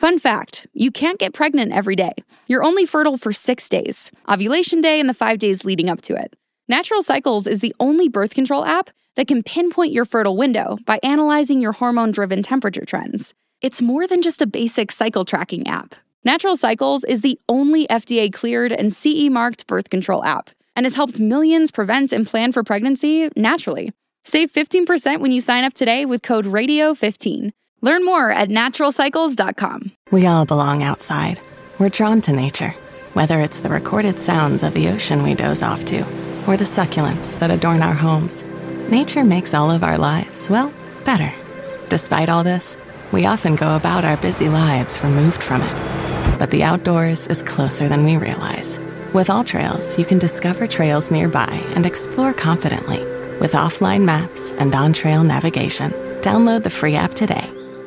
Fun fact, you can't get pregnant every day. You're only fertile for 6 days, ovulation day and the 5 days leading up to it. Natural Cycles is the only birth control app that can pinpoint your fertile window by analyzing your hormone-driven temperature trends. It's more than just a basic cycle tracking app. Natural Cycles is the only FDA-cleared and CE-marked birth control app and has helped millions prevent and plan for pregnancy naturally. Save 15% when you sign up today with code RADIO15. Learn more at naturalcycles.com. We all belong outside. We're drawn to nature, whether it's the recorded sounds of the ocean we doze off to, or the succulents that adorn our homes. Nature makes all of our lives, well, better. Despite all this, we often go about our busy lives removed from it. But the outdoors is closer than we realize. With AllTrails, you can discover trails nearby and explore confidently. With offline maps and on-trail navigation, download the free app today.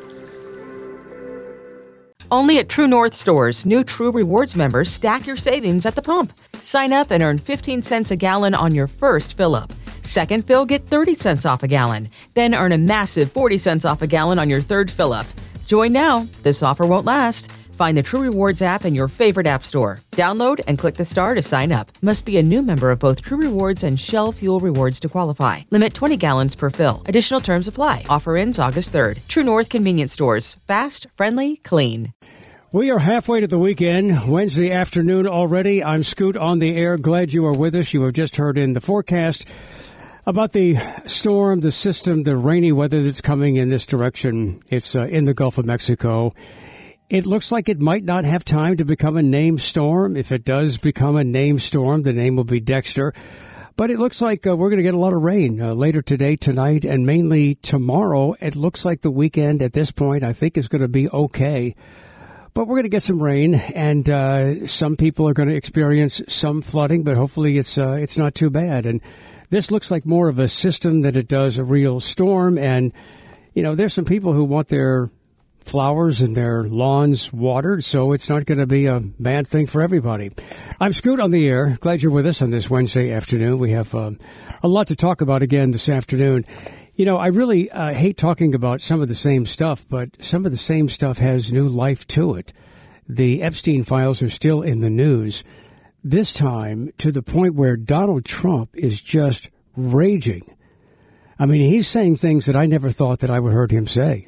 Only at True North stores, new True Rewards members stack your savings at the pump. Sign up and earn 15 cents a gallon on your first fill-up. Second fill, get 30 cents off a gallon. Then earn a massive 40 cents off a gallon on your third fill-up. Join now. This offer won't last. Find the True Rewards app in your favorite app store. Download and click the star to sign up. Must be a new member of both True Rewards and Shell Fuel Rewards to qualify. Limit 20 gallons per fill. Additional terms apply. Offer ends August 3rd. True North Convenience Stores. Fast, friendly, clean. We are halfway to the weekend, Wednesday afternoon already. I'm Scoot on the air. Glad you are with us. You have just heard in the forecast about the storm, the system, the rainy weather that's coming in this direction. It's in the Gulf of Mexico. It looks like it might not have time to become a named storm. If it does become a named storm, the name will be Dexter. But it looks like we're going to get a lot of rain later today, tonight, and mainly tomorrow. It looks like the weekend at this point, I think, is going to be okay. But we're going to get some rain, and some people are going to experience some flooding, but hopefully it's not too bad. And this looks like more of a system than it does a real storm. And, you know, there's some people who want their flowers and their lawns watered, so it's not going to be a bad thing for everybody. I'm Scoot on the air. Glad you're with us on this Wednesday afternoon. We have a lot to talk about again this afternoon. You know, I really hate talking about some of the same stuff, but some of the same stuff has new life to it. The Epstein files are still in the news, this time to the point where Donald Trump is just raging. I mean, he's saying things that I never thought that I would hear him say.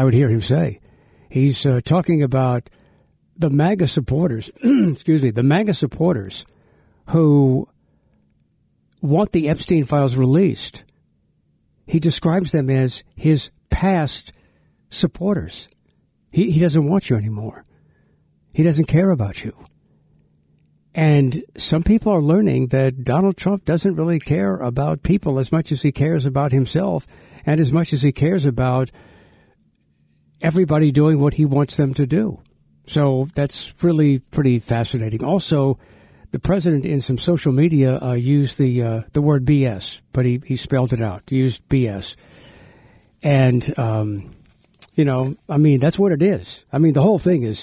He's talking about the MAGA supporters, the MAGA supporters who want the Epstein files released. He describes them as his past supporters. He doesn't want you anymore. He doesn't care about you. And some people are learning that Donald Trump doesn't really care about people as much as he cares about himself and as much as he cares about everybody doing what he wants them to do. So that's really pretty fascinating. Also, the president in some social media used the word BS, but he spelled it out. He used BS. And, you know, I mean, that's what it is. I mean, the whole thing is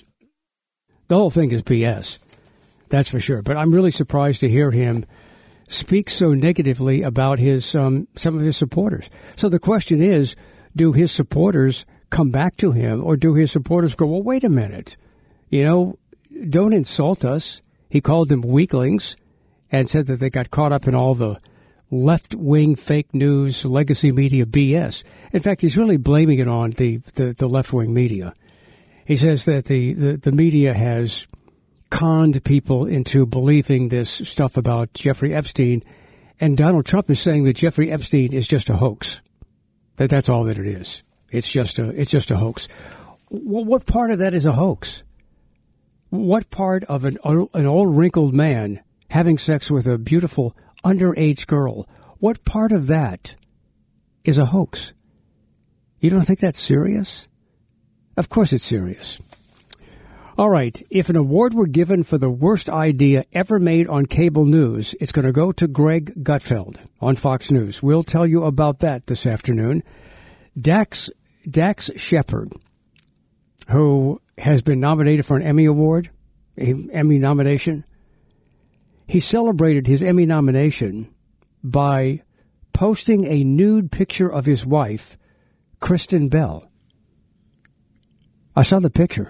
BS. That's for sure. But I'm really surprised to hear him speak so negatively about his some of his supporters. So the question is, do his supporters come back to him, or do his supporters go, well, wait a minute, you know, don't insult us. He called them weaklings and said that they got caught up in all the left-wing fake news, legacy media BS. In fact, he's really blaming it on the left-wing media. He says that the media has conned people into believing this stuff about Jeffrey Epstein, and Donald Trump is saying that Jeffrey Epstein is just a hoax. That's all that it is. It's just a hoax. What part of that is a hoax? What part of an old wrinkled man having sex with a beautiful underage girl, what part of that is a hoax? You don't think that's serious? Of course it's serious. All right, if an award were given for the worst idea ever made on cable news, it's going to go to Greg Gutfeld on Fox News. We'll tell you about that this afternoon. Dax Shepard, who has been nominated for an Emmy Award, an Emmy nomination, he celebrated his Emmy nomination by posting a nude picture of his wife, Kristen Bell. I saw the picture.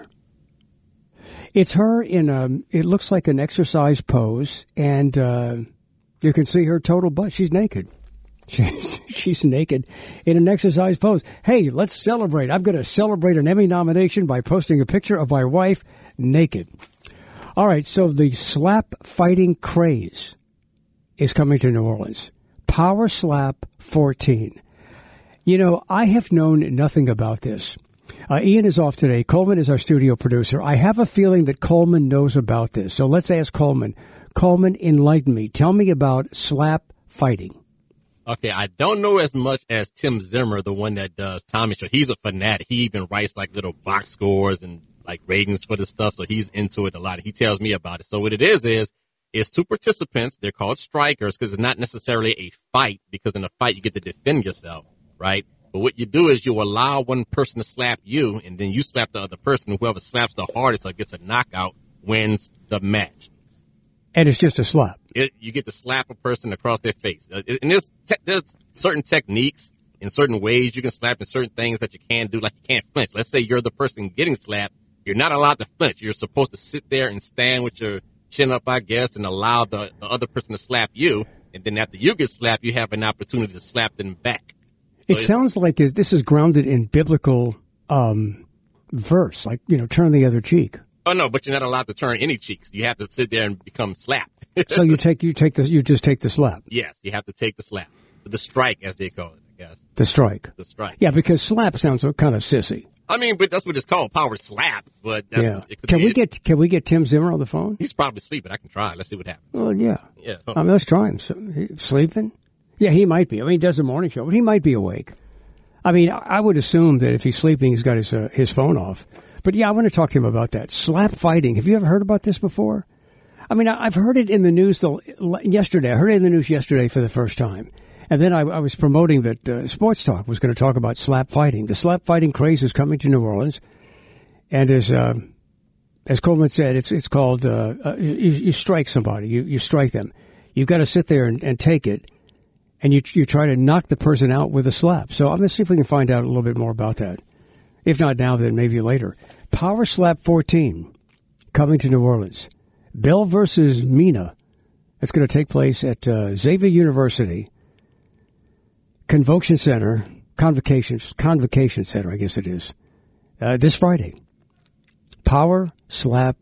It's her in it looks like an exercise pose, and you can see her total butt. She's naked. She's naked in an exercise pose. Hey, let's celebrate. I'm going to celebrate an Emmy nomination by posting a picture of my wife naked. All right, so the slap fighting craze is coming to New Orleans. Power Slap 14. You know, I have known nothing about this. Ian is off today. Coleman is our studio producer. I have a feeling that Coleman knows about this. So let's ask Coleman. Coleman, enlighten me. Tell me about slap fighting. Okay, I don't know as much as Tim Zimmer, the one that does Tommy Show. He's a fanatic. He even writes like little box scores and like ratings for the stuff. So he's into it a lot. He tells me about it. So what it is it's two participants. They're called strikers because it's not necessarily a fight, because in a fight you get to defend yourself, right? But what you do is you allow one person to slap you, and then you slap the other person. Whoever slaps the hardest or gets a knockout wins the match. And it's just a slap. You get to slap a person across their face. And there's certain techniques in certain ways you can slap, and certain things that you can't do, like you can't flinch. Let's say you're the person getting slapped. You're not allowed to flinch. You're supposed to sit there and stand with your chin up, I guess, and allow the other person to slap you. And then after you get slapped, you have an opportunity to slap them back. It sounds like this is grounded in biblical verse, like, turn the other cheek. Oh no, but you're not allowed to turn any cheeks. You have to sit there and become slapped. So you just take the slap. Yes, you have to take the slap, the strike, as they call it, I guess. The strike. The strike. Yeah, because slap sounds kind of sissy. I mean, but that's what it's called, power slap. But that's yeah. Can we get Tim Zimmer on the phone? He's probably sleeping. I can try. Let's see what happens. Well, yeah. Yeah. Let's try him. So, sleeping? Yeah, he might be. I mean, he does a morning show, but he might be awake. I mean, I would assume that if he's sleeping, he's got his phone off. But yeah, I want to talk to him about that. Slap fighting. Have you ever heard about this before? I mean, I've heard it in the news yesterday. I heard it in the news yesterday for the first time. And then I was promoting that Sports Talk was going to talk about slap fighting. The slap fighting craze is coming to New Orleans. And as Coleman said, it's called you strike somebody. You strike them. You've got to sit there and take it. And you try to knock the person out with a slap. So I'm going to see if we can find out a little bit more about that. If not now, then maybe later. Power Slap 14 coming to New Orleans. Bell versus Mina. It's going to take place at Xavier University Convocation Center, I guess it is, this Friday. Power Slap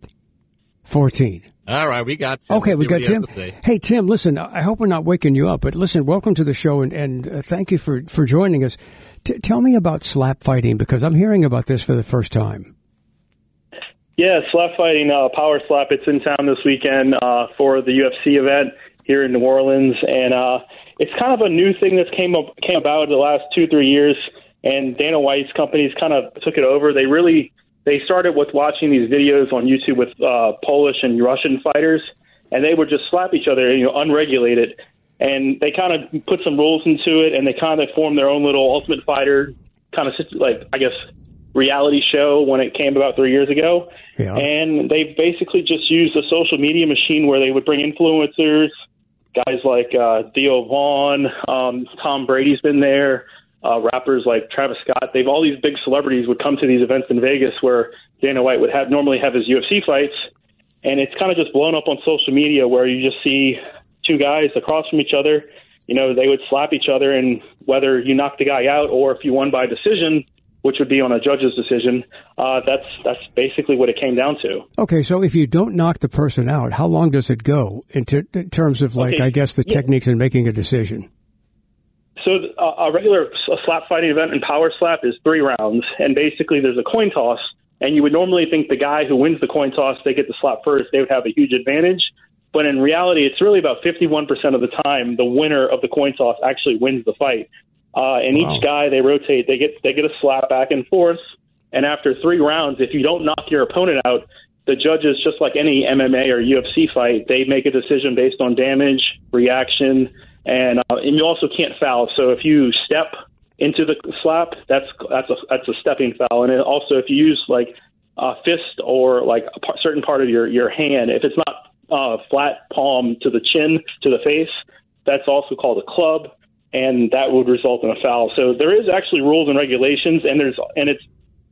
14. All right, we got Tim. Okay, we got Tim. Hey, Tim, listen, I hope we're not waking you up, but listen, welcome to the show, and thank you for joining us. Tell me about slap fighting, because I'm hearing about this for the first time. Yeah, slap fighting, Power Slap. It's in town this weekend for the UFC event here in New Orleans, and it's kind of a new thing that's came about in the last 2-3 years. And Dana White's companies kind of took it over. They started with watching these videos on YouTube with Polish and Russian fighters, and they would just slap each other, unregulated. And they kind of put some rules into it, and they kind of formed their own little Ultimate Fighter kind of, reality show when it came about 3 years ago. Yeah. And they basically just used a social media machine where they would bring influencers, guys like Theo Vaughn, Tom Brady's been there, rappers like Travis Scott. All these big celebrities would come to these events in Vegas where Dana White would normally have his UFC fights. And it's kind of just blown up on social media where you just see two guys across from each other. They would slap each other, and whether you knock the guy out or if you won by decision, which would be on a judge's decision, that's basically what it came down to. Okay, so if you don't knock the person out, how long does it go in terms of, the techniques in making a decision? So a regular slap fighting event in Power Slap is 3 rounds, and basically there's a coin toss, and you would normally think the guy who wins the coin toss, they get the slap first, they would have a huge advantage. But in reality, it's really about 51% of the time the winner of the coin toss actually wins the fight. And each guy, they rotate, they get a slap back and forth. And after 3 rounds, if you don't knock your opponent out, the judges, just like any MMA or UFC fight, they make a decision based on damage, reaction, and you also can't foul. So if you step into the slap, that's a stepping foul. And also if you use like a fist or like a certain part of your hand, if it's not flat palm to the chin to the face, that's also called a club. And that would result in a foul. So there is actually rules and regulations, and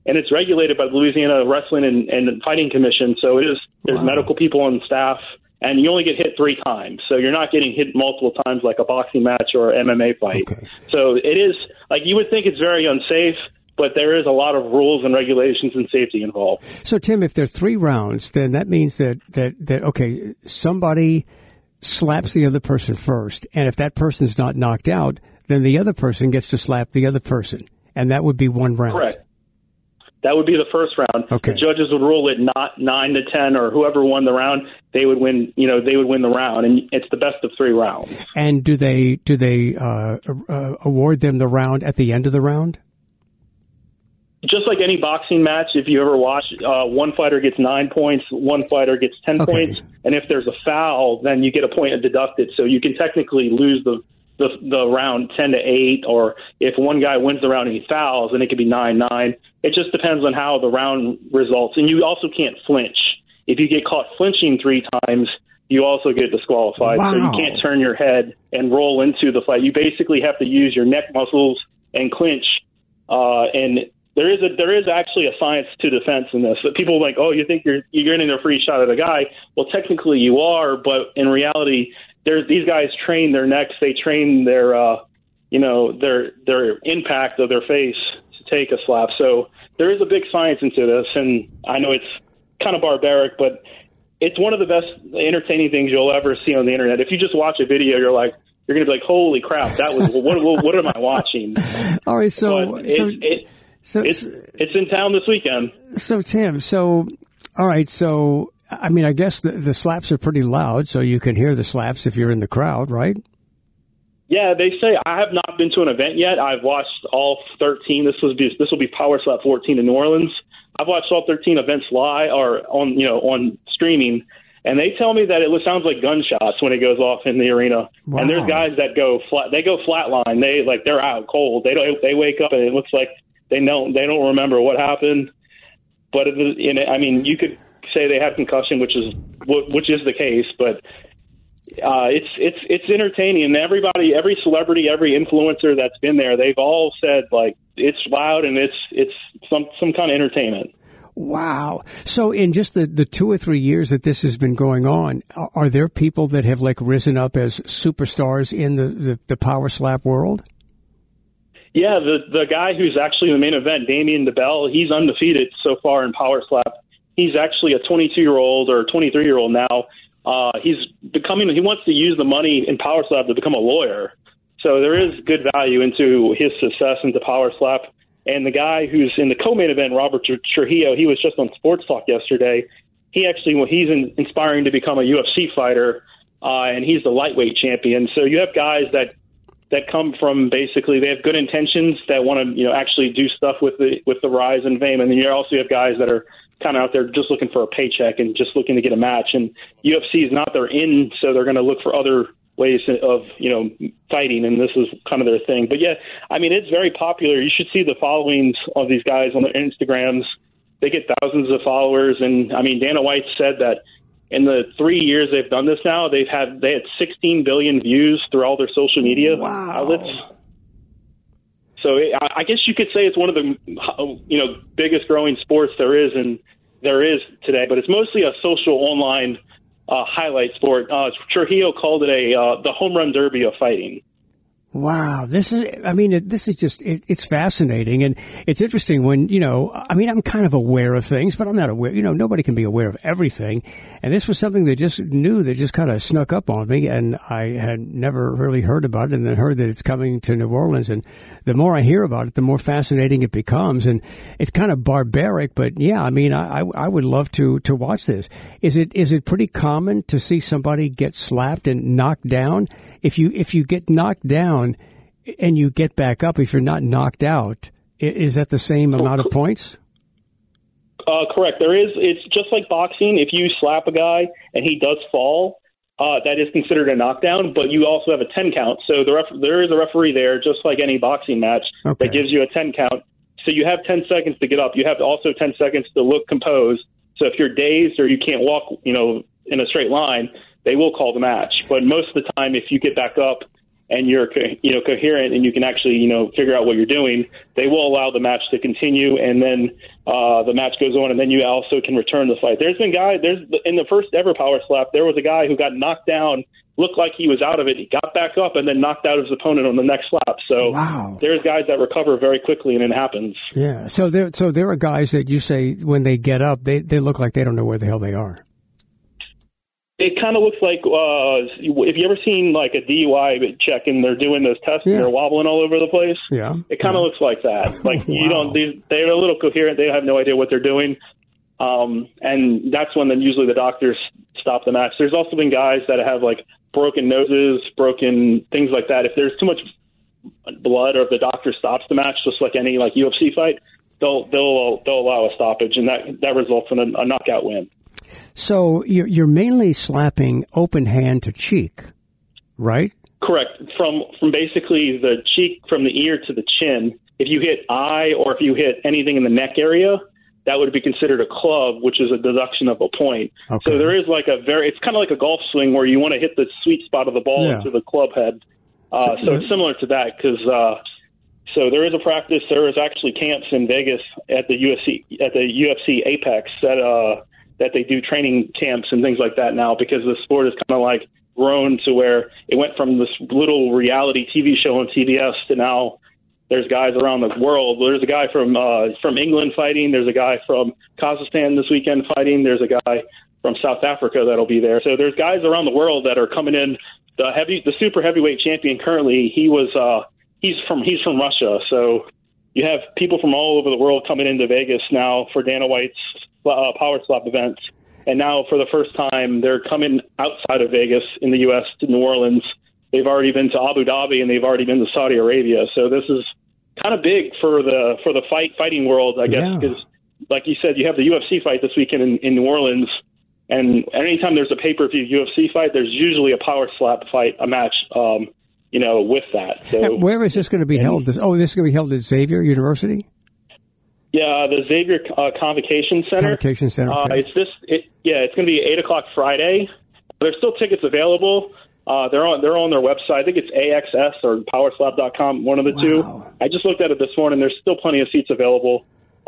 and it's regulated by the Louisiana Wrestling and Fighting Commission. So there's medical people on staff, and you only get hit 3 times. So you're not getting hit multiple times like a boxing match or MMA fight. Okay. So it is, like, you would think it's very unsafe, but there is a lot of rules and regulations and safety involved. So, Tim, if there's 3 rounds, then that means that okay, somebody slaps the other person first, and if that person's not knocked out, then the other person gets to slap the other person, and that would be 1 round. Correct. That would be the first round. Okay. The judges would rule it not 9-10, or whoever won the round, they would win. They would win the round, and it's the best of 3 rounds. And do they award them the round at the end of the round? Just like any boxing match, if you ever watch, one fighter gets 9 points, one fighter gets 10 points, and if there's a foul, then you get a point deducted. So you can technically lose the round 10-8, or if one guy wins the round and he fouls, then it could be 9-9. It just depends on how the round results. And you also can't flinch. If you get caught flinching 3 times, you also get disqualified. Wow. So you can't turn your head and roll into the fight. You basically have to use your neck muscles and clinch. And there is actually a science to defense in this. But people are like, oh, you think you're getting a free shot at a guy? Well, technically you are, but in reality, these guys train their necks. They train their impact of their face to take a slap. So there is a big science into this, and I know it's kind of barbaric, but it's one of the best entertaining things you'll ever see on the internet. If you just watch a video, you're going to be like, holy crap, that was what am I watching? All right, so it's in town this weekend. So Tim, all right, so I mean, I guess the slaps are pretty loud, so you can hear the slaps if you're in the crowd, right? Yeah, they say. I have not been to an event yet. I've watched all 13. This will be Power Slap 14 in New Orleans. I've watched all 13 events live or on streaming, and they tell me that it sounds like gunshots when it goes off in the arena. Wow. And there's guys that go flat. They go flatline. They're out cold. They wake up and it looks like they don't remember what happened. But you could say they have concussion, which is the case, but it's entertaining. And every celebrity, every influencer that's been there, they've all said like it's loud and it's some kind of entertainment. Wow. So in just the 2 or 3 years that this has been going on, are there people that have risen up as superstars in the Power Slap world? Yeah, the guy who's actually in the main event, Damien DeBell, he's undefeated so far in Power Slap. He's actually a 22-year-old or 23-year-old now. He wants to use the money in Power Slap to become a lawyer. So there is good value into his success into Power Slap. And the guy who's in the co-main event, Robert Trujillo, he was just on Sports Talk yesterday. He's inspiring to become a UFC fighter, and he's the lightweight champion. So you have guys that come from basically they have good intentions that want to actually do stuff with the rise and fame, and then you also have guys that are kind of out there just looking for a paycheck and just looking to get a match. And UFC is not their in, so they're going to look for other ways of fighting, and this is kind of their thing. But yeah, I mean, it's very popular. You should see the followings of these guys on their Instagrams. They get thousands of followers, and I mean, Dana White said that in the 3 years they've done this now, they had 16 billion views through all their social media outlets. So I guess you could say it's one of the biggest growing sports there is today, but it's mostly a social online highlight sport. Trujillo called it the home run derby of fighting. Wow. This is just, it's fascinating. And it's interesting when, I'm kind of aware of things, but I'm not aware, nobody can be aware of everything. And this was something that just kind of snuck up on me. And I had never really heard about it, and then heard that it's coming to New Orleans. And the more I hear about it, the more fascinating it becomes. And it's kind of barbaric, but yeah, I mean, I would love to watch this. Is it pretty common to see somebody get slapped and knocked down? If you get knocked down and you get back up, if you're not knocked out, is that the same amount of points? Correct. It's just like boxing. If you slap a guy and he does fall, that is considered a knockdown, but you also have a 10 count. So there is a referee there, just like any boxing match, that gives you a 10 count. So you have 10 seconds to get up. You have also 10 seconds to look composed. So if you're dazed or you can't walk, in a straight line, they will call the match. But most of the time, if you get back up and you're coherent and you can actually figure out what you're doing, they will allow the match to continue, and then the match goes on, and then you also can return the fight. There's been in the first ever Power Slap, there was a guy who got knocked down, looked like he was out of it, he got back up and then knocked out his opponent on the next slap. So wow. There's guys that recover very quickly, and it happens. Yeah. So there are guys that you say when they get up, they look like they don't know where the hell they are. It kind of looks like if you ever seen like a DUI check and they're doing those tests and they're wobbling all over the place. Yeah. It kind of looks like that. Like they're a little coherent. They have no idea what they're doing. And that's when then usually the doctors stop the match. There's also been guys that have like broken noses, broken things like that. If there's too much blood, or if the doctor stops the match, just like any like UFC fight, they'll allow a stoppage, and that results in a knockout win. So you're mainly slapping open hand to cheek, right? Correct. From basically the cheek, from the ear to the chin. If you hit eye or if you hit anything in the neck area, that would be considered a club, which is a deduction of a point. Okay. So there is like it's kind of like a golf swing where you want to hit the sweet spot of the ball into the club head. So it's similar to that because so there is a practice. There is actually camps in Vegas at the UFC Apex that they do training camps and things like that now, because the sport is kind of like grown to where it went from this little reality TV show on CBS to now there's guys around the world. There's a guy from England fighting. There's a guy from Kazakhstan this weekend fighting. There's a guy from South Africa that'll be there. So there's guys around the world that are coming in. The super heavyweight champion currently, he's from Russia. So you have people from all over the world coming into Vegas now for Dana White's Power Slap events. And now for the first time, they're coming outside of Vegas in the U.S. to New Orleans. They've already been to Abu Dhabi and they've already been to Saudi Arabia. So this is kind of big for the fighting world, I guess, because like you said, you have the UFC fight this weekend in New Orleans, and anytime there's a pay-per-view UFC fight, there's usually a Power Slap fight, a match, with that. So, where is this going to be held? This is going to be held at Xavier University? Yeah, the Xavier Convocation Center. Convocation Center. Okay. It's going to be 8:00 Friday. There's still tickets available. They're on their website. I think it's AXS or PowerSlap.com, one of the two. I just looked at it this morning. There's still plenty of seats available.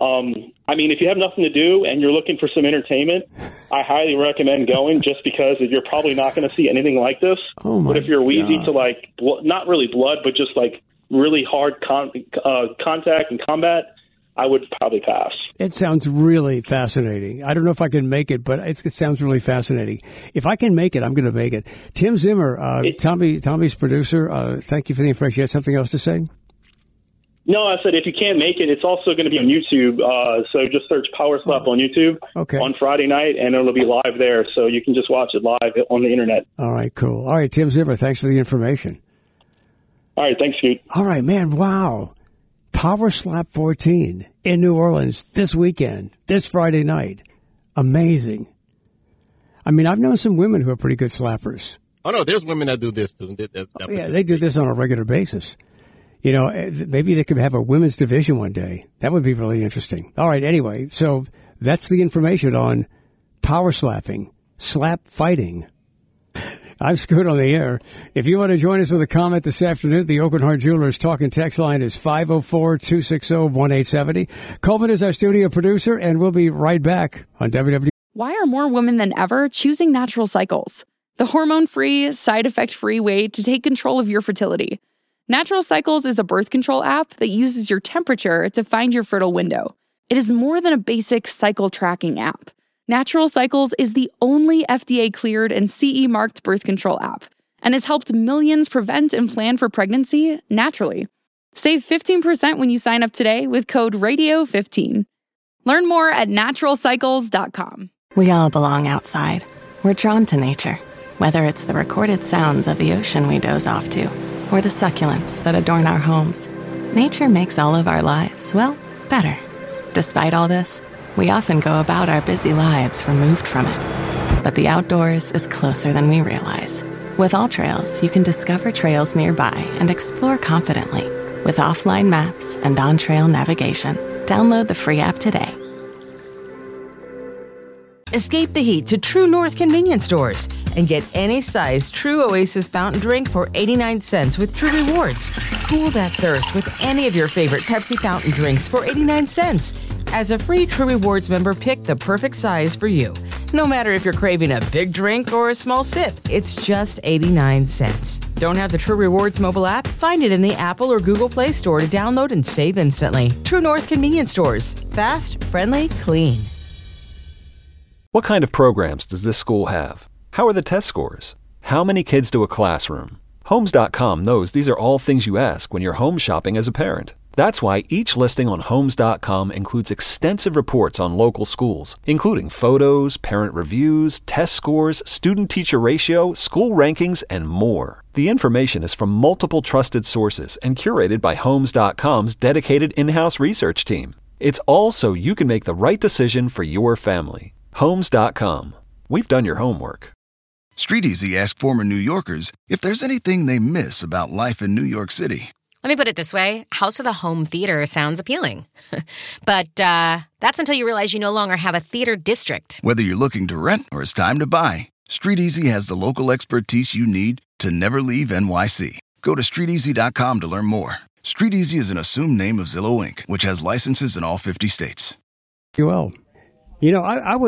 If you have nothing to do and you're looking for some entertainment, I highly recommend going, just because you're probably not going to see anything like this. But if you're wheezy to like, not really blood, but just like really hard contact and combat, I would probably pass. It sounds really fascinating. I don't know if I can make it, but it sounds really fascinating. If I can make it, I'm going to make it. Tim Zimmer, Tommy's producer, thank you for the information. You had something else to say? No, I said if you can't make it, it's also going to be on YouTube. So just search Power Slap on YouTube on Friday night, and it'll be live there. So you can just watch it live on the internet. All right, cool. All right, Tim Zimmer, thanks for the information. All right, thanks, Scoot. All right, man, wow. Power Slap 14 in New Orleans this weekend, this Friday night. Amazing. I mean, I've known some women who are pretty good slappers. Oh, no, there's women that do this, too. They do this on a regular basis. Maybe they could have a women's division one day. That would be really interesting. All right, anyway, so that's the information on power slapping, slap fighting. I'm Scoot on the air. If you want to join us with a comment this afternoon, the Oakland Heart Jewelers talk and text line is 504-260-1870. Coleman is our studio producer, and we'll be right back on WW. Why are more women than ever choosing Natural Cycles? The hormone-free, side-effect-free way to take control of your fertility. Natural Cycles is a birth control app that uses your temperature to find your fertile window. It is more than a basic cycle tracking app. Natural Cycles is the only FDA-cleared and CE-marked birth control app and has helped millions prevent and plan for pregnancy naturally. Save 15% when you sign up today with code RADIO15. Learn more at naturalcycles.com. We all belong outside. We're drawn to nature, whether it's the recorded sounds of the ocean we doze off to or the succulents that adorn our homes. Nature makes all of our lives, well, better. Despite all this, we often go about our busy lives removed from it. But the outdoors is closer than we realize. With AllTrails, you can discover trails nearby and explore confidently. With offline maps and on-trail navigation, download the free app today. Escape the heat to True North convenience stores and get any size True Oasis fountain drink for 89 cents with True Rewards. Cool that thirst with any of your favorite Pepsi fountain drinks for 89 cents. As a free True Rewards member, pick the perfect size for you. No matter if you're craving a big drink or a small sip, it's just 89 cents. Don't have the True Rewards mobile app? Find it in the Apple or Google Play Store to download and save instantly. True North convenience stores. Fast, friendly, clean. What kind of programs does this school have? How are the test scores? How many kids to a classroom? Homes.com knows these are all things you ask when you're home shopping as a parent. That's why each listing on Homes.com includes extensive reports on local schools, including photos, parent reviews, test scores, student-teacher ratio, school rankings, and more. The information is from multiple trusted sources and curated by Homes.com's dedicated in-house research team. It's all so you can make the right decision for your family. Homes.com. We've done your homework. StreetEasy asked former New Yorkers if there's anything they miss about life in New York City. Let me put it this way. House of the Home Theater sounds appealing. But that's until you realize you no longer have a theater district. Whether you're looking to rent or it's time to buy, StreetEasy has the local expertise you need to never leave NYC. Go to StreetEasy.com to learn more. StreetEasy is an assumed name of Zillow Inc., which has licenses in all 50 states. Well, you know,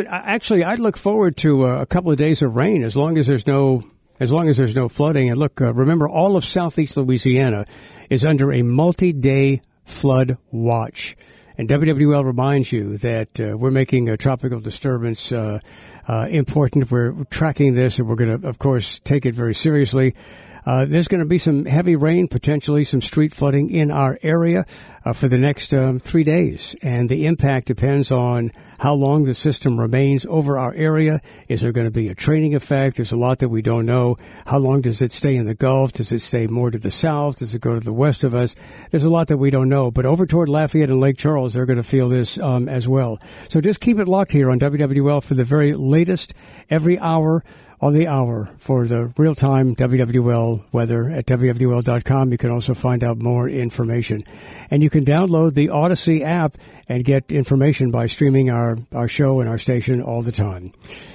I'd look forward to a couple of days of rain as long as there's no flooding. And look, remember, all of southeast Louisiana is under a multi-day flood watch. And WWL reminds you that we're making a tropical disturbance important. We're tracking this, and we're going to, of course, take it very seriously. There's going to be some heavy rain, potentially some street flooding in our area for the next 3 days. And the impact depends on how long the system remains over our area. Is there going to be a training effect? There's a lot that we don't know. How long does it stay in the Gulf? Does it stay more to the south? Does it go to the west of us? There's a lot that we don't know. But over toward Lafayette and Lake Charles, they're going to feel this as well. So just keep it locked here on WWL for the very latest every hour on the hour for the real-time WWL weather at WWL.com. You can also find out more information. And you can download the Odyssey app and get information by streaming our show and our station all the time.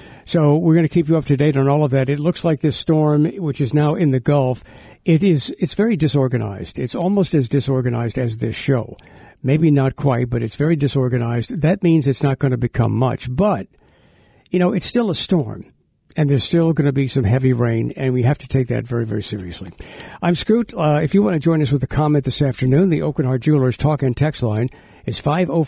So we're going to keep you up to date on all of that. It looks like this storm, which is now in the Gulf, it's very disorganized. It's almost as disorganized as this show. Maybe not quite, but it's very disorganized. That means it's not going to become much. But, you know, it's still a storm. And there's still going to be some heavy rain, and we have to take that very, very seriously. I'm Scoot. If you want to join us with a comment this afternoon, the Oak and Hart Jewelers talk and text line is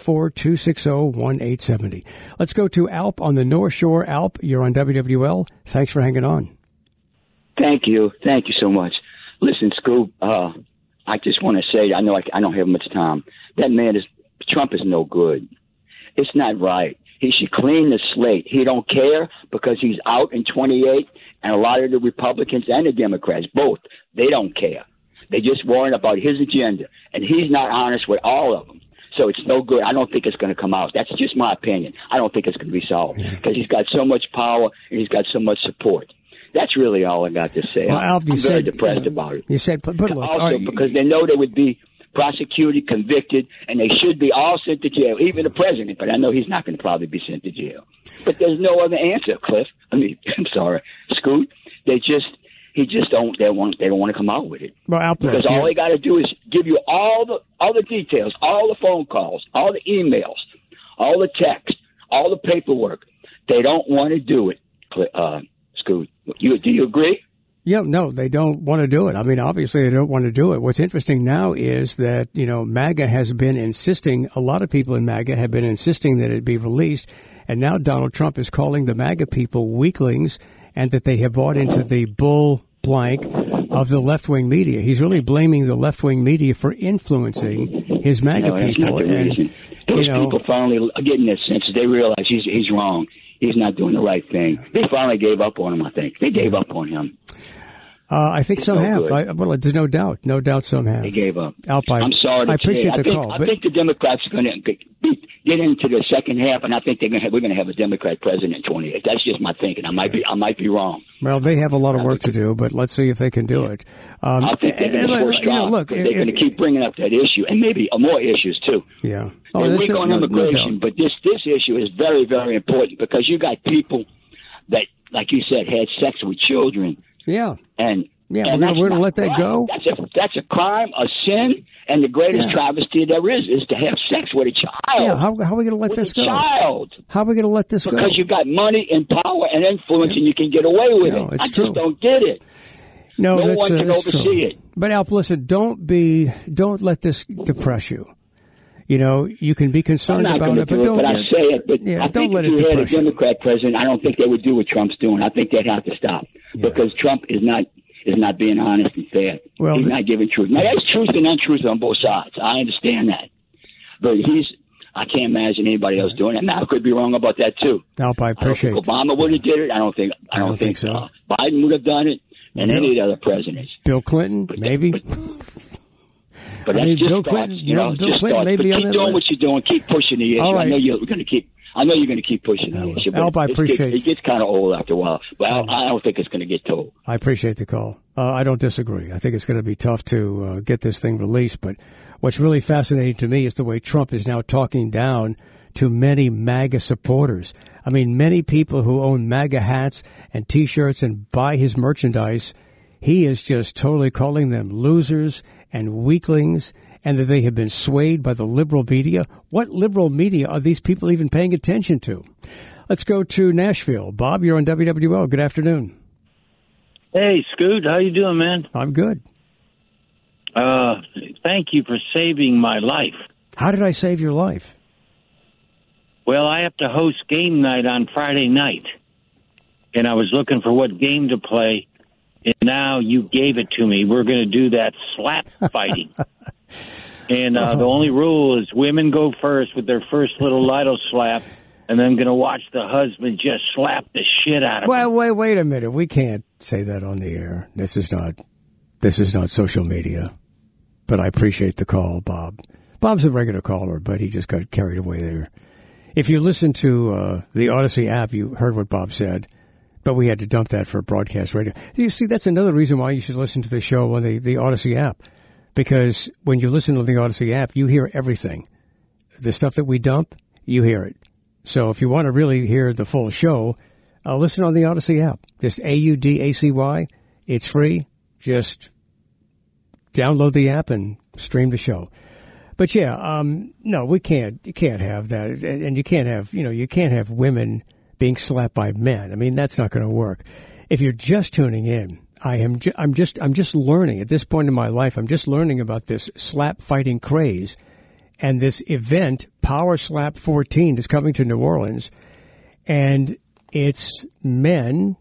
504-260-1870. Let's go to Alp on the North Shore. Alp, you're on WWL. Thanks for hanging on. Thank you. Thank you so much. Listen, Scoot, I just want to say, I know I don't have much time. That man Trump is no good. It's not right. He should clean the slate. He don't care because he's out in 28, and a lot of the Republicans and the Democrats, both, they don't care. They just worrying about his agenda, and he's not honest with all of them. So it's no good. I don't think it's going to come out. That's just my opinion. I don't think it's going to be solved because he's got so much power and he's got so much support. That's really all I got to say. Well, Alp, I'm very depressed about it. You said, but look, also because they know they would be prosecuted, convicted, and they should be all sent to jail, even the president. But I know he's not going to probably be sent to jail. But there's no other answer, Cliff. I mean, I'm sorry, Scoot. They don't want to come out with it. Well, Alp, because all they got to do is give you all the details, all the phone calls, all the emails, all the text, all the paperwork. They don't want to do it, Scoot. Do you agree? Yeah, no, they don't want to do it. I mean, obviously, they don't want to do it. What's interesting now is that, you know, MAGA has been insisting, a lot of people in MAGA have been insisting that it be released. And now Donald Trump is calling the MAGA people weaklings and that they have bought into the bull blank of the left-wing media. He's really blaming the left-wing media for influencing his MAGA people. And, those people finally are getting their senses. They realize he's wrong. He's not doing the right thing. They finally gave up on him, I think. They gave up on him. I think some have. Well, there's no doubt some have. They gave up. Alpine. I'm sorry. I appreciate the call. I think the Democrats are going to get into the second half, and I think we're going to have a Democrat president in 28. That's just my thinking. I might be wrong. Well, they have a lot of work to do, but let's see if they can do it. I think they're going to they're going to keep bringing up that issue, and maybe more issues too. Yeah. They're weak on immigration, but this issue is very, very important because you got people that, like you said, had sex with children. Yeah. And we're going to let that go. That's a crime, a sin, and the greatest travesty there is to have sex with a child. Yeah, how are we going to let this go? Child. How are we going to let this go? Because you got money and power and influence, and you can get away with it. I just don't get it. No one can oversee it. But Alp, listen, don't let this depress you. You know, you can be concerned about it, but don't. But I say it. But I don't think let if it you had a depress you. Democrat president, I don't think they would do what Trump's doing. I think they'd have to stop because Trump is not being honest and fair. Well, he's not giving truth. Now, there's truth and untruth on both sides. I understand that. But I can't imagine anybody else doing it. Now, I could be wrong about that, too. Alp, I appreciate it. Obama would have did it. I don't think so. Biden would have done it, and any of the other presidents. Bill Clinton, maybe. But that's just Bill thoughts, Clinton, just Clinton may thoughts. be But on keep that doing list. what you're doing. Keep pushing the issue. All right. I know you're going to keep pushing the issue. But Alp, I appreciate it. Gets kind of old after a while. But I don't think it's going to get told. I appreciate the call. I don't disagree. I think it's going to be tough to get this thing released. But what's really fascinating to me is the way Trump is now talking down to many MAGA supporters. I mean, many people who own MAGA hats and T-shirts and buy his merchandise, he is just totally calling them losers and weaklings, and that they have been swayed by the liberal media. What liberal media are these people even paying attention to? Let's go to Nashville. Bob, you're on WWL. Good afternoon. Hey, Scoot. How you doing, man? I'm good. Thank you for saving my life. How did I save your life? Well, I have to host game night on Friday night, and I was looking for what game to play, and now you gave it to me. We're going to do that slap fighting. And the only rule is women go first with their first little Lido slap, and then going to watch the husband just slap the shit out of him. Well, wait a minute. We can't say that on the air. This is not social media. But I appreciate the call, Bob. Bob's a regular caller, but he just got carried away there. If you listen to the Odyssey app, you heard what Bob said, but we had to dump that for broadcast radio. You see, that's another reason why you should listen to the show on the Odyssey app, because when you listen to the Odyssey app, you hear everything. The stuff that we dump, you hear it. So if you want to really hear the full show, listen on the Odyssey app. Just AUDACY. It's free. Just download the app and stream the show. But yeah, no, we can't. You can't have that, and you can't have women being slapped by men. I mean, that's not going to work. If you're just tuning in, I'm just learning at this point in my life. I'm just learning about this slap fighting craze, and this event, Power Slap 14, is coming to New Orleans, and it's men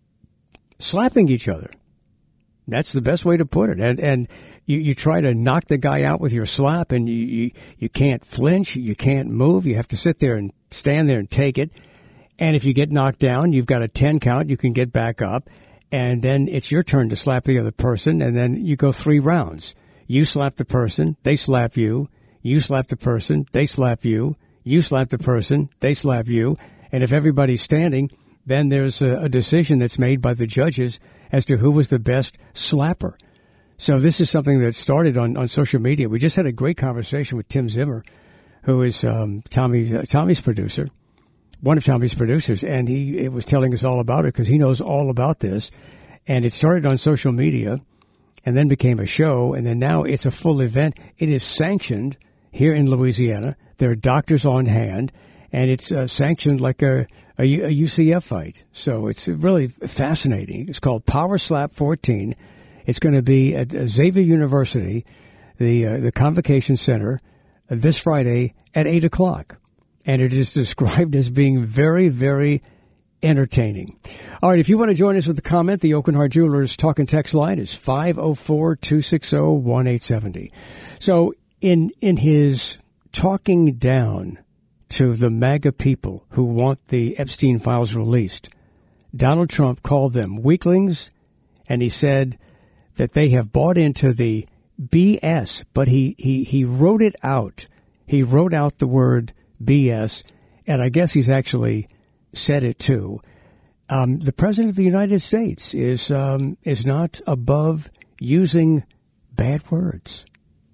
slapping each other. That's the best way to put it. And you try to knock the guy out with your slap, and you can't flinch, you can't move. You have to sit there and stand there and take it. And if you get knocked down, you've got a 10 count. You can get back up, and then it's your turn to slap the other person, and then you go 3 rounds. You slap the person, they slap you. You slap the person, they slap you. You slap the person, they slap you. And if everybody's standing, then there's a decision that's made by the judges as to who was the best slapper. So this is something that started on social media. We just had a great conversation with Tim Zimmer, who is Tommy's producer, one of Tommy's producers, and he was telling us all about it because he knows all about this. And it started on social media and then became a show, and then now it's a full event. It is sanctioned here in Louisiana. There are doctors on hand, and it's sanctioned like a UCF fight. So it's really fascinating. It's called Power Slap 14. It's going to be at Xavier University, the Convocation Center, this Friday at 8 o'clock. And it is described as being very, very entertaining. All right, if you want to join us with a comment, the Oaken Heart Jewelers talk and text line is 504-260-1870. So in his talking down to the MAGA people who want the Epstein files released, Donald Trump called them weaklings and he said that they have bought into the BS, but he wrote it out. He wrote out the word BS, and I guess he's actually said it too. The President of the United States is not above using bad words.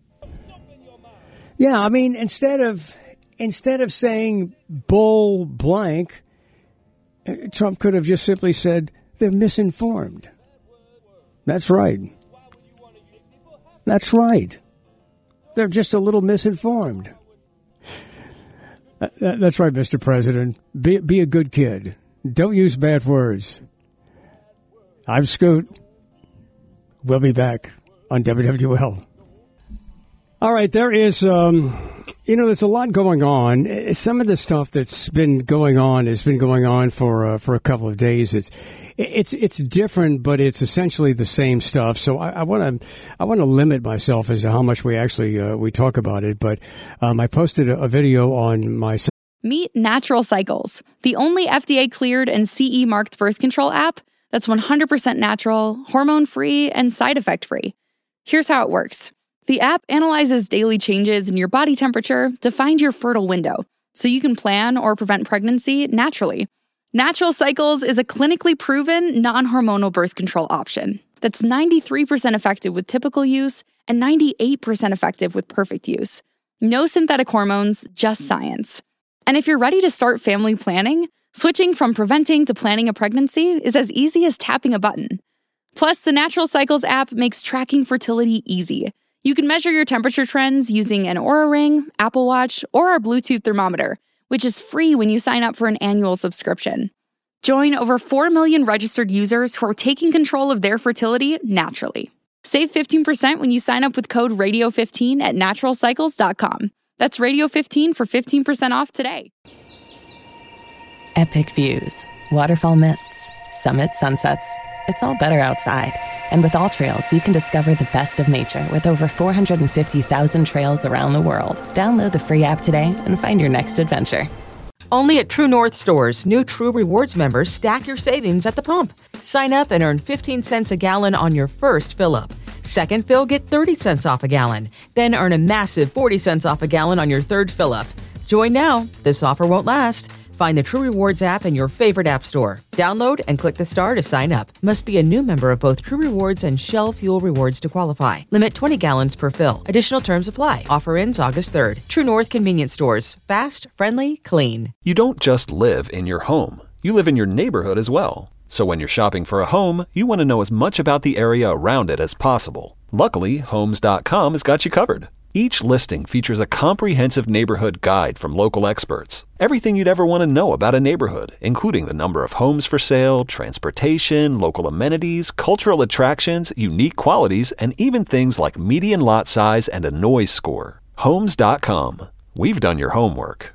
Yeah, I mean, instead of saying bull blank, Trump could have just simply said they're misinformed. That's right. That's right. They're just a little misinformed. That's right, Mr. President. Be a good kid. Don't use bad words. I'm Scoot. We'll be back on WWL. All right, there is, there's a lot going on. Some of the stuff that's been going on has been going on for a couple of days. It's different, but it's essentially the same stuff. So I want to limit myself as to how much we actually we talk about it. But I posted a video on my. Meet Natural Cycles, the only FDA-cleared and CE-marked birth control app that's 100% natural, hormone-free, and side effect-free. Here's how it works. The app analyzes daily changes in your body temperature to find your fertile window, so you can plan or prevent pregnancy naturally. Natural Cycles is a clinically proven, non-hormonal birth control option that's 93% effective with typical use and 98% effective with perfect use. No synthetic hormones, just science. And if you're ready to start family planning, switching from preventing to planning a pregnancy is as easy as tapping a button. Plus, the Natural Cycles app makes tracking fertility easy. You can measure your temperature trends using an Oura Ring, Apple Watch, or our Bluetooth thermometer, which is free when you sign up for an annual subscription. Join over 4 million registered users who are taking control of their fertility naturally. Save 15% when you sign up with code RADIO15 at naturalcycles.com. That's Radio15 for 15% off today. Epic views, waterfall mists, summit sunsets. It's all better outside. And with AllTrails, you can discover the best of nature with over 450,000 trails around the world. Download the free app today and find your next adventure. Only at True North stores, new True Rewards members stack your savings at the pump. Sign up and earn 15 cents a gallon on your first fill-up. Second fill, get 30 cents off a gallon. Then earn a massive 40 cents off a gallon on your third fill-up. Join now. This offer won't last. Find the True Rewards app in your favorite app store. Download and click the star to sign up. Must be a new member of both True Rewards and Shell Fuel Rewards to qualify. Limit 20 gallons per fill. Additional terms apply. Offer ends August 3rd. True North Convenience Stores. Fast, friendly, clean. You don't just live in your home. You live in your neighborhood as well. So when you're shopping for a home, you want to know as much about the area around it as possible. Luckily, Homes.com has got you covered. Each listing features a comprehensive neighborhood guide from local experts. Everything you'd ever want to know about a neighborhood, including the number of homes for sale, transportation, local amenities, cultural attractions, unique qualities, and even things like median lot size and a noise score. Homes.com. We've done your homework.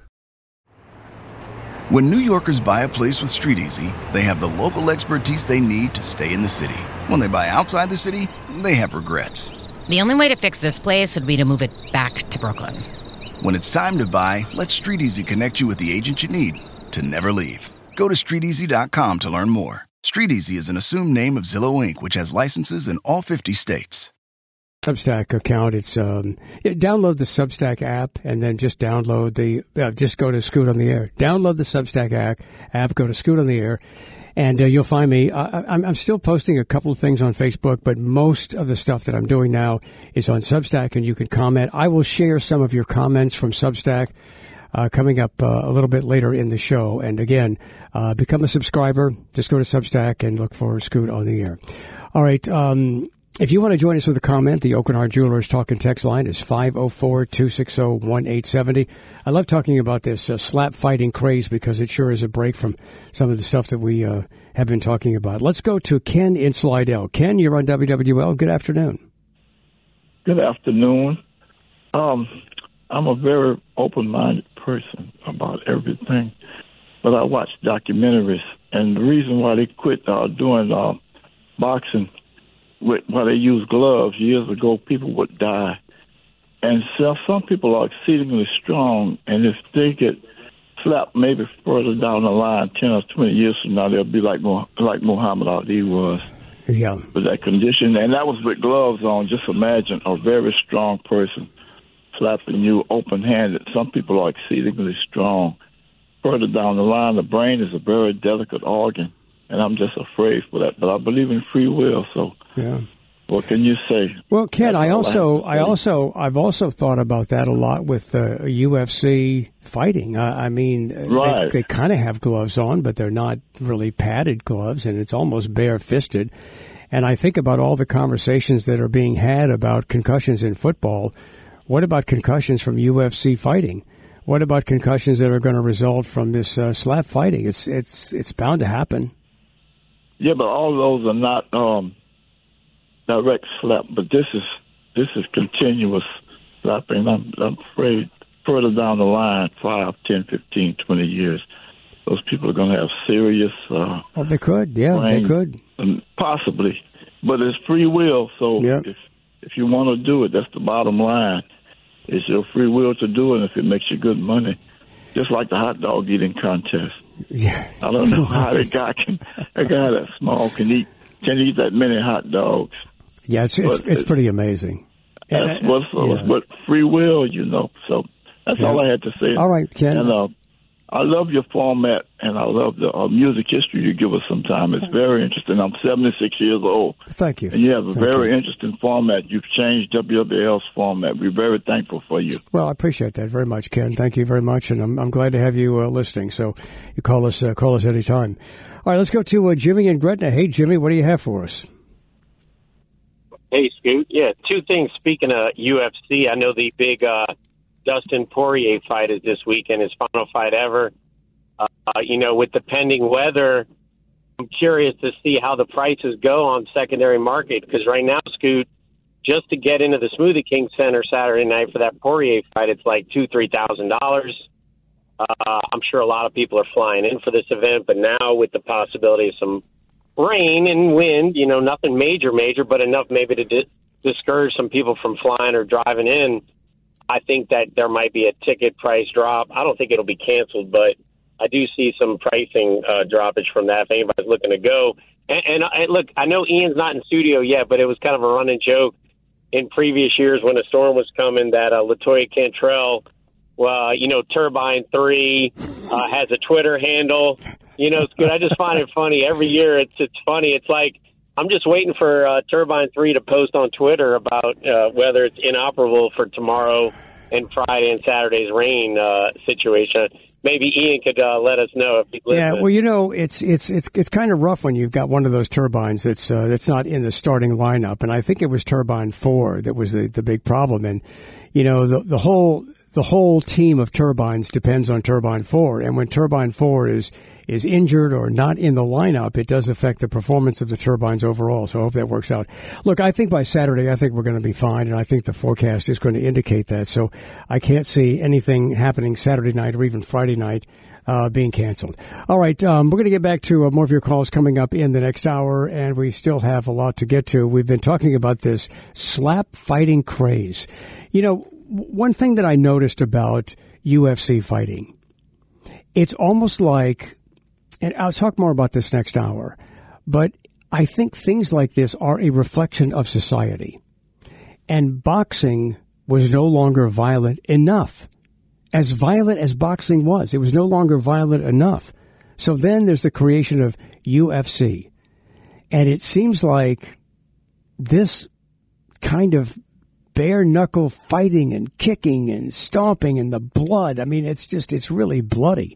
When New Yorkers buy a place with StreetEasy, they have the local expertise they need to stay in the city. When they buy outside the city, they have regrets. The only way to fix this place would be to move it back to Brooklyn. When it's time to buy, let StreetEasy connect you with the agent you need to never leave. Go to StreetEasy.com to learn more. StreetEasy is an assumed name of Zillow Inc., which has licenses in all 50 states. Substack account. It's download the Substack app and then just download just go to Scoot on the Air. Download the Substack app. Go to Scoot on the Air. And you'll find me. I'm still posting a couple of things on Facebook, but most of the stuff that I'm doing now is on Substack, and you can comment. I will share some of your comments from Substack coming up a little bit later in the show. And again, become a subscriber. Just go to Substack and look for Scoot on the Air. All right. If you want to join us with a comment, the Oak and Hart Jewelers talk and text line is 504-260-1870. I love talking about this slap fighting craze because it sure is a break from some of the stuff that we have been talking about. Let's go to Ken in Slidell. Ken, you're on WWL. Good afternoon. Good afternoon. I'm a very open-minded person about everything, but I watch documentaries, and the reason why they quit doing boxing, why they use gloves years ago, people would die. And so some people are exceedingly strong, and if they get slapped maybe further down the line, 10 or 20 years from now, they'll be like Muhammad Ali was. Yeah. With that condition, and that was with gloves on. Just imagine a very strong person slapping you open-handed. Some people are exceedingly strong. Further down the line, the brain is a very delicate organ, and I'm just afraid for that. But I believe in free will, so yeah. What can you say? Well, Ken, I've also thought about that a lot with UFC fighting. I mean, right. they kind of have gloves on, but they're not really padded gloves, and it's almost bare-fisted. And I think about all the conversations that are being had about concussions in football. What about concussions from UFC fighting? What about concussions that are going to result from this slap fighting? It's bound to happen. Yeah, but all those are not direct slap. But this is continuous slapping. I'm afraid further down the line, 5, 10, 15, 20 years, those people are going to have serious. They could. Yeah, they could. Possibly, but it's free will. So if you want to do it, that's the bottom line. It's your free will to do it if it makes you good money. Just like the hot dog eating contest. Yeah. I don't know how a guy that small can eat that many hot dogs. Yeah, it's pretty amazing. That's what free will, So that's all I had to say. All right, Ken. And I love your format, and I love the music history you give us sometime. It's very interesting. I'm 76 years old. Thank you. And you have a very interesting format. You've changed WWL's format. We're very thankful for you. Well, I appreciate that very much, Ken. Thank you very much, and I'm glad to have you listening. So you call us anytime. All right, let's go to Jimmy in Gretna. Hey, Jimmy, what do you have for us? Hey, Scoot. Yeah, two things. Speaking of UFC, I know the big Dustin Poirier fight is this weekend, his final fight ever. With the pending weather, I'm curious to see how the prices go on secondary market, because right now, Scoot, just to get into the Smoothie King Center Saturday night for that Poirier fight, it's like $2,000-$3,000. I'm sure a lot of people are flying in for this event, but now with the possibility of some rain and wind, nothing major, but enough maybe to discourage some people from flying or driving in, I think that there might be a ticket price drop. I don't think it'll be canceled, but I do see some pricing droppage from that if anybody's looking to go. And look, I know Ian's not in studio yet, but it was kind of a running joke in previous years when a storm was coming that LaToya Cantrell, Turbine 3 has a Twitter handle. It's good. I just find it funny. Every year it's funny. It's like I'm just waiting for Turbine 3 to post on Twitter about whether it's inoperable for tomorrow and Friday and Saturday's rain situation. Maybe Ian could let us know if he's listening. Yeah, well, it's kind of rough when you've got one of those turbines that's not in the starting lineup, and I think it was Turbine 4 that was the big problem. And the whole team of turbines depends on Turbine 4, and when Turbine 4 is injured or not in the lineup, it does affect the performance of the turbines overall. So I hope that works out. Look, I think by Saturday, I think we're going to be fine, and I think the forecast is going to indicate that. So I can't see anything happening Saturday night or even Friday night being canceled. All right, we're going to get back to more of your calls coming up in the next hour, and we still have a lot to get to. We've been talking about this slap fighting craze. One thing that I noticed about UFC fighting, it's almost like, and I'll talk more about this next hour, but I think things like this are a reflection of society. And boxing was no longer violent enough. As violent as boxing was, it was no longer violent enough. So then there's the creation of UFC. And it seems like this kind of bare-knuckle fighting and kicking and stomping and the blood, it's really bloody.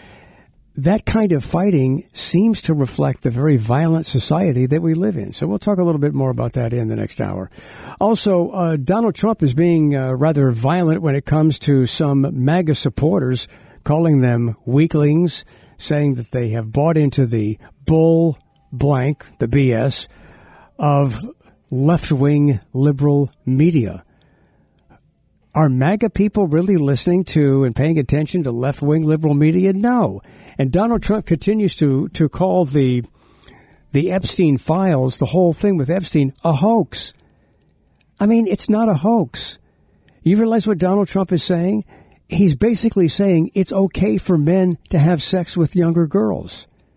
That kind of fighting seems to reflect the very violent society that we live in. So we'll talk a little bit more about that in the next hour. Also, Donald Trump is being rather violent when it comes to some MAGA supporters, calling them weaklings, saying that they have bought into the bull blank, the BS, of left-wing liberal media. Are MAGA people really listening to and paying attention to left-wing liberal media? No. And Donald Trump continues to call the Epstein files, the whole thing with Epstein, a hoax. It's not a hoax. You realize what Donald Trump is saying? He's basically saying it's okay for men to have sex with younger girls.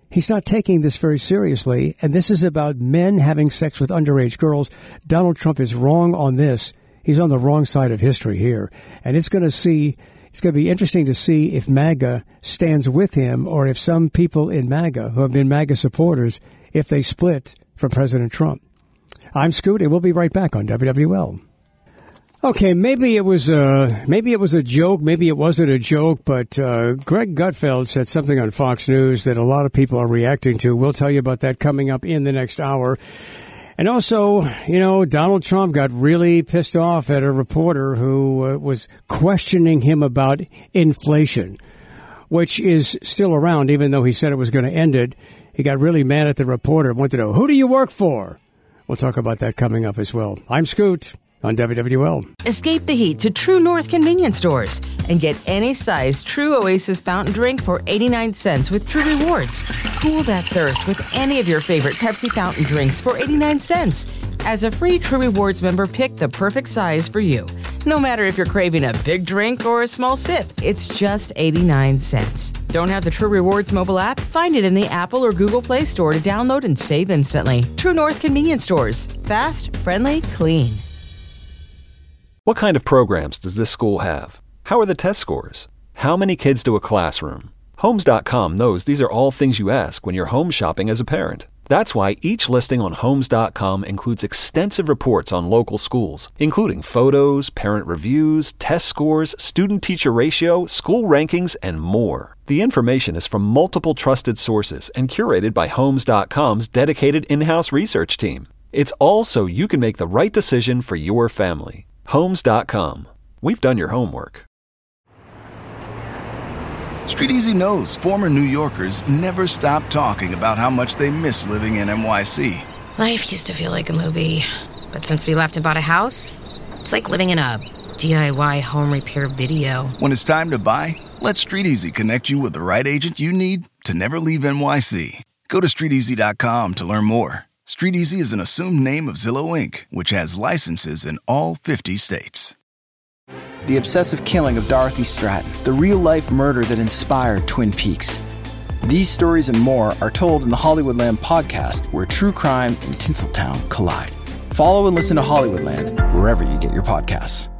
He's not taking this very seriously, and this is about men having sex with underage girls. Donald Trump is wrong on this. He's on the wrong side of history here, and it's going to be interesting to see if MAGA stands with him or if some people in MAGA who have been MAGA supporters, if they split from President Trump. I'm Scoot, and we'll be right back on WWL. Okay, maybe it was a joke, maybe it wasn't a joke, but Greg Gutfeld said something on Fox News that a lot of people are reacting to. We'll tell you about that coming up in the next hour. And also, Donald Trump got really pissed off at a reporter who was questioning him about inflation, which is still around, even though he said it was going to end it. He got really mad at the reporter and wanted to know, who do you work for? We'll talk about that coming up as well. I'm Scoot on WWL. Escape the heat to True North convenience stores and get any size True Oasis fountain drink for 89 cents with True Rewards. Cool that thirst with any of your favorite Pepsi fountain drinks for 89 cents. As a free True Rewards member, pick the perfect size for you. No matter if you're craving a big drink or a small sip, it's just 89 cents. Don't have the True Rewards mobile app? Find it in the Apple or Google Play Store to download and save instantly. True North convenience stores. Fast, friendly, clean. What kind of programs does this school have? How are the test scores? How many kids do a classroom? Homes.com knows these are all things you ask when you're home shopping as a parent. That's why each listing on Homes.com includes extensive reports on local schools, including photos, parent reviews, test scores, student-teacher ratio, school rankings, and more. The information is from multiple trusted sources and curated by Homes.com's dedicated in-house research team. It's all so you can make the right decision for your family. Homes.com. We've done your homework. Street Easy knows former New Yorkers never stop talking about how much they miss living in NYC. Life used to feel like a movie, but since we left and bought a house, it's like living in a DIY home repair video. When it's time to buy, let Street Easy connect you with the right agent you need to never leave NYC. Go to StreetEasy.com to learn more. Street Easy is an assumed name of Zillow Inc., which has licenses in all 50 states. The obsessive killing of Dorothy Stratton, the real-life murder that inspired Twin Peaks. These stories and more are told in the Hollywoodland podcast, where true crime and Tinseltown collide. Follow and listen to Hollywoodland wherever you get your podcasts.